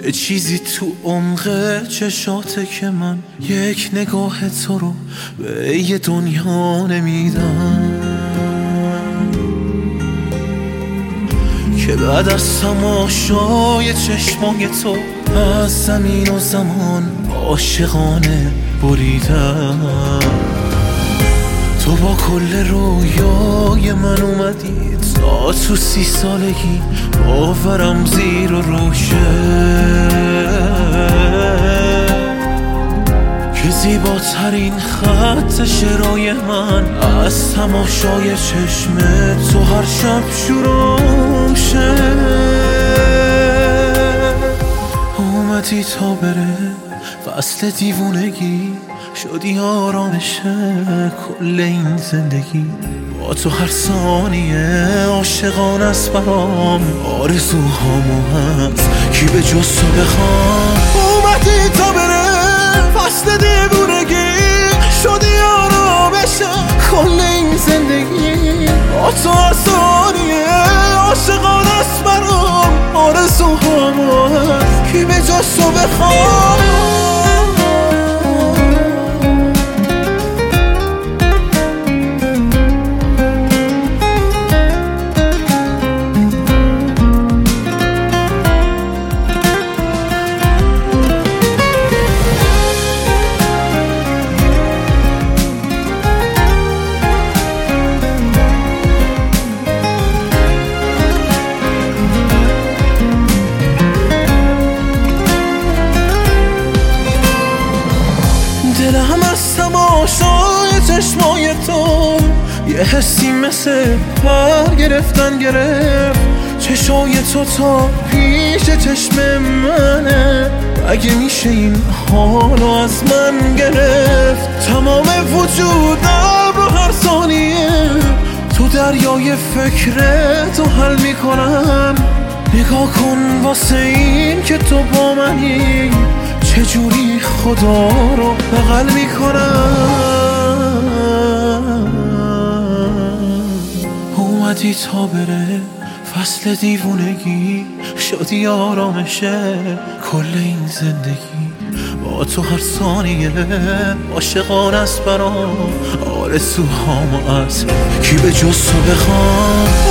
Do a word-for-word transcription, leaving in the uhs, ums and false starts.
چه چیزی تو عمق چشاته که من یک نگاه تو رو به یه دنیا نمیدم، که بعد از تماشای چشمای تو از زمین و زمان عاشقانه بریدم. تو با کل رویای من اومدی تا تو سی سالگی باورم زیر و روشه، که زیباترین خط شعرهای من از تماشای چشم تو هر شب شروع شه. اومدی تا بره فصل دیوونگی، شدی آرامش کل این زندگی. با تو هر ثانیه عاشقان است برام، آرزوهامو هست کی به جز تو بخوام. اومدی تا بره فصل دیوونگی، شدی آرامش کل این زندگی. با تو هر ثانیه عاشقان است برام، آرزوهامو هست کی به جز تو بخوام. دلم از تماشای چشمای تو یه حسی مثل پر گرفتن گرفت. چشای تو تا پیش چشم منه، اگه میشه این حالو از من گرفت. تمام وجودم رو هر ثانیه تو دریای فکرتو حل میکنم. نگاه کن واسه این که تو با منی، چجوری خدا رو بغل میکنم. اومدی تا بره فصل دیوونگی، شدی آرامشه کل این زندگی. با تو هر ثانیه عاشقان است برام، آرزوهامو از کی به جز تو بخوام.